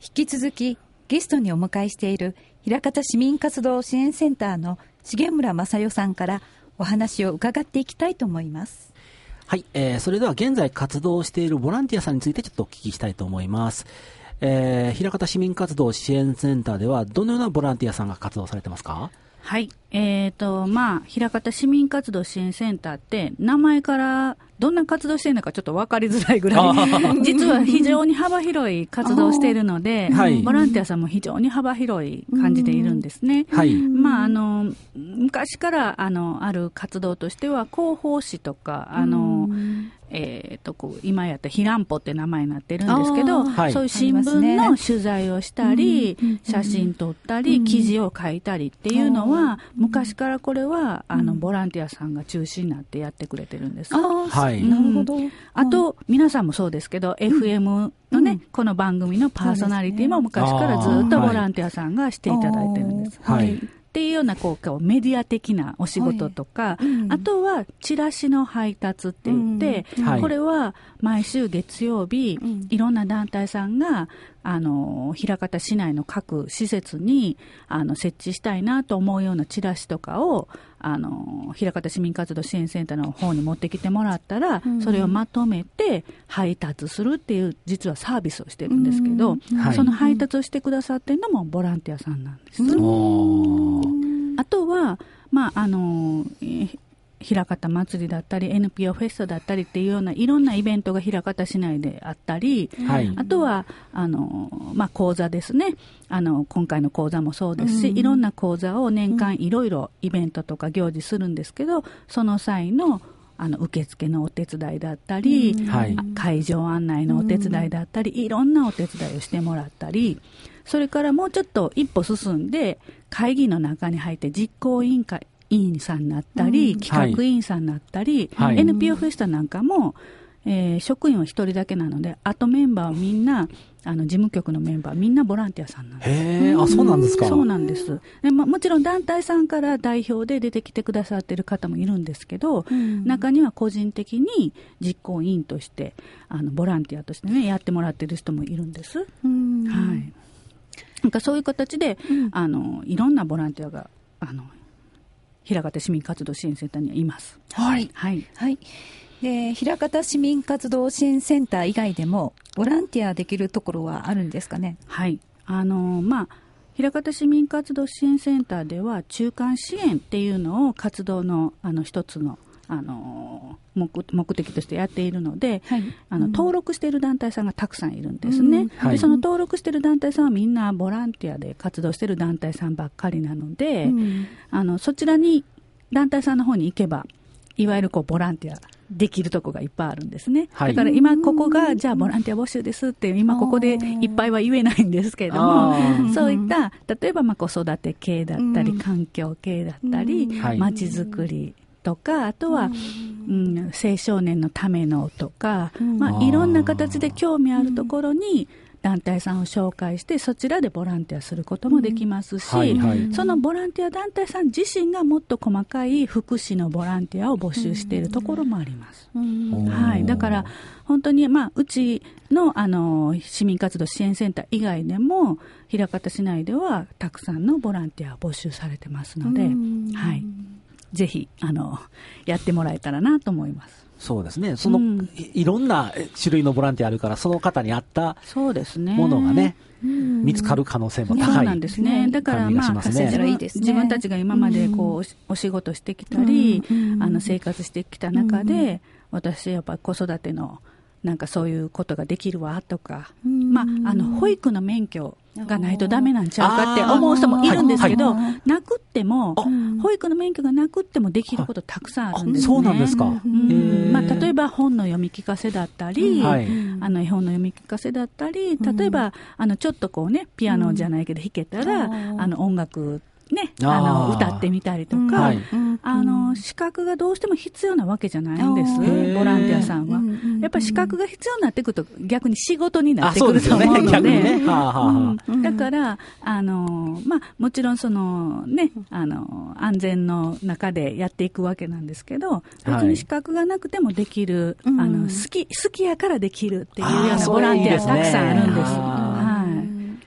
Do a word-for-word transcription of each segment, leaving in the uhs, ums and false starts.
引き続きゲストにお迎えしている枚方市民活動支援センターの重村正代さんからお話を伺っていきたいと思います。 はい、えー、それでは現在活動しているボランティアさんについてちょっとお聞きしたいと思います。えー、枚方市民活動支援センターではどのようなボランティアさんが活動されてますか？ はい。えーと、まあ、枚方市民活動支援センターって、名前からどんな活動しているのかちょっと分かりづらいぐらい、実は非常に幅広い活動をしているので、はい、ボランティアさんも非常に幅広い感じでいるんですね。はい。まあ、あの、昔から、あの、ある活動としては、広報誌とか、あの、えー、とこう今やったひらんぽって名前になってるんですけど、はい、そういう新聞の取材をしたり、ね、写真撮ったり、うん、記事を書いたりっていうのは、うん、昔からこれはあのボランティアさんが中心になってやってくれてるんです。あ、 はい、なるほど。 あと皆さんもそうですけど、うん、エフエム のね、うん、この番組のパーソナリティも昔からずっとボランティアさんがしていただいてるんです。はい。っていうようなこうメディア的なお仕事とか、はい、うん、あとはチラシの配達って言って、うん、はい、これは毎週月曜日、うん、いろんな団体さんがあの枚方市内の各施設にあの設置したいなと思うようなチラシとかをあの枚方市民活動支援センターの方に持ってきてもらったら、うん、それをまとめて配達するっていう実はサービスをしてるんですけど、うん、はい、その配達をしてくださってるのもボランティアさんなんです。うん、あとは、まああの枚方祭りだったり エヌピーオー フェストだったりっていうようないろんなイベントが枚方市内であったり、はい、あとはあの、まあ、講座ですね、あの今回の講座もそうですし、うん、いろんな講座を年間いろいろイベントとか行事するんですけど、その際のあの受付のお手伝いだったり、うん、会場案内のお手伝いだったり、うん、いろんなお手伝いをしてもらったり、それからもうちょっと一歩進んで会議の中に入って実行委員会委員さんになったり、うん、企画委員さんになったり、はい、エヌピーオー フェスタなんかも、えー、職員は一人だけなので、あとメンバーはみんなあの事務局のメンバーみんなボランティアさんなんです。 へー、あ、そうなんですか。 そうなんですで、ま、もちろん団体さんから代表で出てきてくださっている方もいるんですけど、うん、中には個人的に実行委員としてあのボランティアとしてねやってもらっている人もいるんです、うん、はい。なんかそういう形で、うん、あのいろんなボランティアがあの枚方市民活動支援センターにはいます。 はい。はい。はい。で、枚方市民活動支援センター以外でも、ボランティアできるところはあるんですかね？ はい。あの、まあ、枚方市民活動支援センターでは、中間支援っていうのを活動の、あの、一つの、あの 目, 目的としてやっているので、はい、あの登録している団体さんがたくさんいるんですね、うん、はい、でその登録している団体さんはみんなボランティアで活動している団体さんばっかりなので、うん、あのそちらに団体さんの方に行けばいわゆるこうボランティアできるとこがいっぱいあるんですね、はい、だから今ここがじゃあボランティア募集ですって今ここでいっぱいは言えないんですけれども、そういった例えばまあ子育て系だったり、うん、環境系だったり、まちづくりとか、あとは、うんうん、青少年のためのとか、うん、まあ、いろんな形で興味あるところに団体さんを紹介してそちらでボランティアすることもできますし、うん、はいはい、そのボランティア団体さん自身がもっと細かい福祉のボランティアを募集しているところもあります、うんうん、はい、だから本当に、まあ、うち の, あの市民活動支援センター以外でも枚方市内ではたくさんのボランティアを募集されてますので、うん、はい、ぜひあのやってもらえたらなと思います。 そうですね、その、うん、い, いろんな種類のボランティアあるからその方に合ったものがね、うん、見つかる可能性も高い、 そうなんですね。だから、まあ、自分たちが今までこう、うん、お仕事してきたり、うん、あの生活してきた中で、うん、私やっぱり子育てのなんかそういうことができるわとか、まあ、あの保育の免許がないとダメなんちゃうかって思う人もいるんですけど、はいはい、なくっても保育の免許がなくってもできることたくさんあるんですね。 そうなんですか。 うん、まあ、例えば本の読み聞かせだったり、はい、あの絵本の読み聞かせだったり、例えばあのちょっとこうねピアノじゃないけど弾けたら、うん、あの音楽ね、あの歌ってみたりとか、うん、はい、あの資格がどうしても必要なわけじゃないんです、ボランティアさんは。やっぱり資格が必要になってくると逆に仕事になってくると思うので、ねね、はあはあ、うん、だからあの、まあ、もちろんその、ね、あの安全の中でやっていくわけなんですけど、別に資格がなくてもできる、はい、あの好き、好きやからできるっていうようなボランティアたくさんあるんです。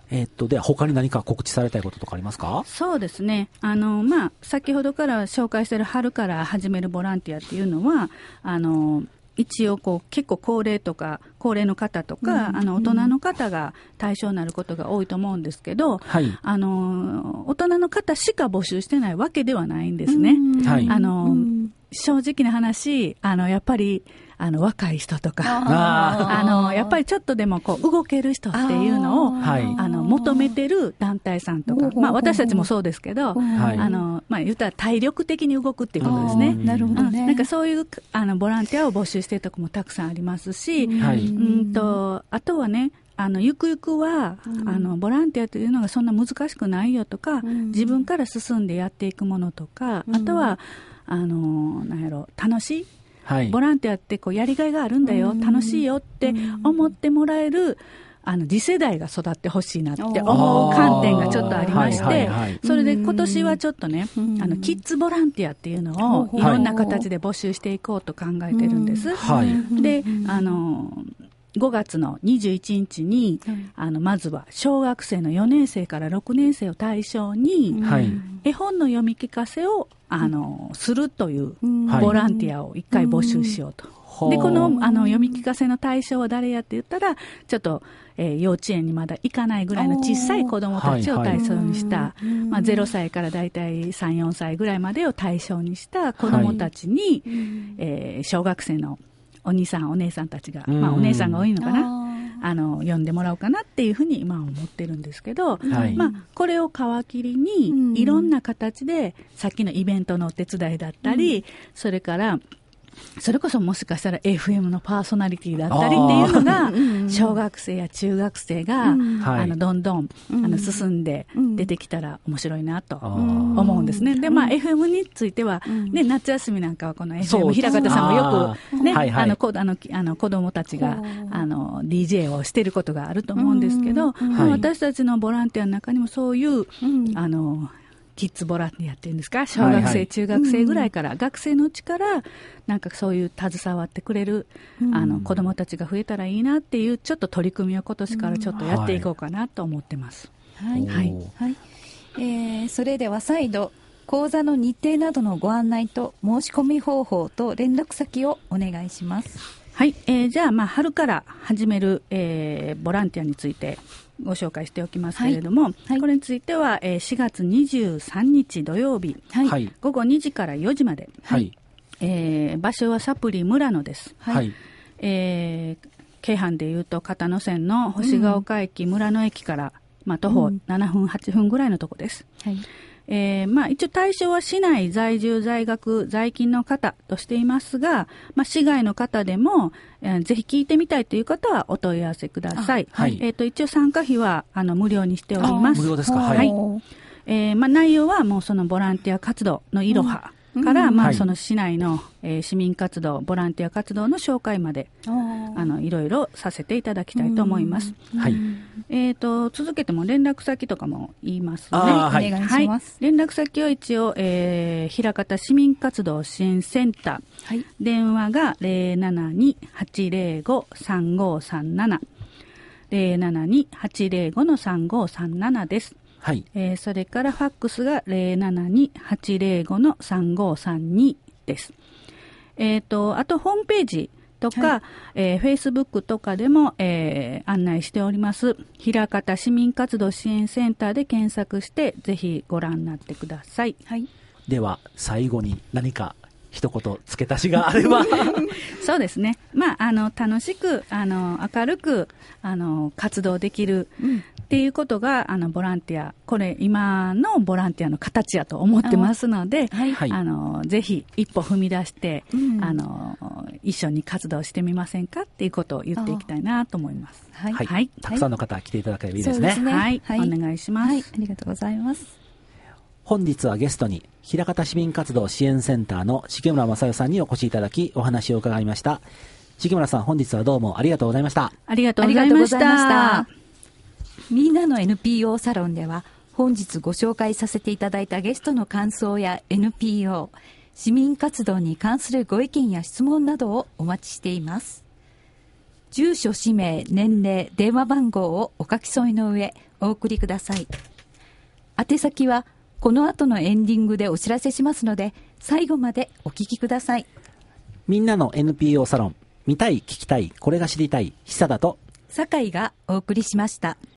えっと、では他に何か告知されたいこととかありますか？ そうですね。あの、まあ、先ほどから紹介している春から始めるボランティアっていうのは、あの、一応こう結構高齢とか高齢の方とか、うん、あの大人の方が対象になることが多いと思うんですけど、はい、あの大人の方しか募集してないわけではないんですね。はい、あの、うん、正直な話、あのやっぱりあの若い人とか、ああのやっぱりちょっとでもこう動ける人っていうのをああの求めてる団体さんとか、まあ、私たちもそうですけど、あのまあ、言ったら体力的に動くっていうことですね。なるほどね。なんかそういうあのボランティアを募集しているところもたくさんありますし、はい、うんとあとはね、あのゆくゆくは、うん、あのボランティアというのがそんな難しくないよとか、うん、自分から進んでやっていくものとか、うん、あとはあのなんやろ楽しい、はい、ボランティアってこうやりがいがあるんだよ、うん、楽しいよって思ってもらえるあの次世代が育ってほしいなって思う観点がちょっとありまして、はいはいはい、それで今年はちょっとね、うん、あのキッズボランティアっていうのをいろんな形で募集していこうと考えてるんです。はい、で、あのごがつのにじゅういちにちに、はい、あのまずは小学生のよねんせいからろくねんせいを対象に、はい、絵本の読み聞かせをあのするというボランティアを一回募集しようと。はい、でこの、あの読み聞かせの対象は誰やって言ったらちょっと、えー、幼稚園にまだ行かないぐらいの小さい子どもたちを対象にした、はいはい、まあ、ゼロさいからだいたいさん、よんさいぐらいまでを対象にした子どもたちに、はい、えー、小学生のお兄さんお姉さんたちが、まあ、お姉さんが多いのかな、あの呼んでもらおうかなっていうふうに今は思ってるんですけど、はい、まあ、これを皮切りにいろんな形でさっきのイベントのお手伝いだったり、うん、それからそれこそもしかしたら エフエム のパーソナリティだったりっていうのが小学生や中学生が、うん、あのどんどん、うん、あの進んで出てきたら面白いなと思うんですね。で、まあ、エフエム については、ね、夏休みなんかはこの エフエム 平方さんもよく、ね、はいはい、あのこあのあの子どもたちがあの ディージェー をしてることがあると思うんですけど、うんはい、私たちのボランティアの中にもそういう、うん、あのキッズボランティアっていうんですか、小学生、はいはい、中学生ぐらいから、うん、学生のうちからなんかそういう携わってくれる、うん、あの子どもたちが増えたらいいなっていうちょっと取り組みを今年からちょっとやっていこうかなと思ってます。 はいはいはい、えー、それでは再度講座の日程などのご案内と申し込み方法と連絡先をお願いします。 はい、えー、じゃあ、まあ、春から始める、えー、ボランティアについてご紹介しておきますけれども、はいはい、これについては、えー、しがつにじゅうさんにち土曜日、はい、ごごにじからよじまで、はい、えー、場所はサプリ村野です。はい、えー、京阪でいうと片野線の星ヶ丘駅村野駅から、まあ、徒歩ななふんはっぷんぐらいのとこです。はい、えーまあ、一応対象は市内在住在学在勤の方としていますが、まあ、市外の方でも、えー、ぜひ聞いてみたいという方はお問い合わせください。はい、えー、と一応参加費はあの無料にしております。 無料ですか。はい、 えーまあ、内容はもうそのボランティア活動のいろはから、うん、まあ、その市内の、えー、市民活動ボランティア活動の紹介まであのいろいろさせていただきたいと思います。はい、えー、と続けても連絡先とかも言いますね。 はい、お願いします。 はい、連絡先は一応、えー、枚方市民活動支援センター、はい、電話が ゼロななに はちゼロご さんごさんなな ゼロななに はちゼロご のさんごさんななです。はい、えー、それからファックスが ゼロななに はちゼロご のさんごさんにです。えー、とあとホームページとか、はい、えー、Facebook とかでも、えー、案内しております枚方市民活動支援センターで検索してぜひご覧になってください。はい、 では最後に何か一言付け足しがあればそうですね、まあ、あの楽しくあの明るくあの活動できる、うんっていうことがあのボランティア、これ今のボランティアの形やと思ってますので、あ、はい、あのぜひ一歩踏み出して、うん、あの一緒に活動してみませんかっていうことを言っていきたいなと思います。 はい、はいはい、たくさんの方来ていただければいいですね。 ね、はい、はい、お願いします、はい、 ありがとうございます。 本日はゲストに枚方市民活動支援センターの重村正代さんにお越しいただきお話を伺いました。重村さん、本日はどうもありがとうございました。 ありがとうございました。 みんなの エヌピーオー サロンでは本日ご紹介させていただいたゲストの感想や エヌピーオー 市民活動に関するご意見や質問などをお待ちしています。 住所、氏名、年齢、電話番号をお書き添えの上お送りください。宛先はこの後のエンディングでお知らせしますので、最後までお聞きください。 みんなの エヌピーオー サロン、見たい聞きたいこれが知りたい久田と酒井がお送りしました。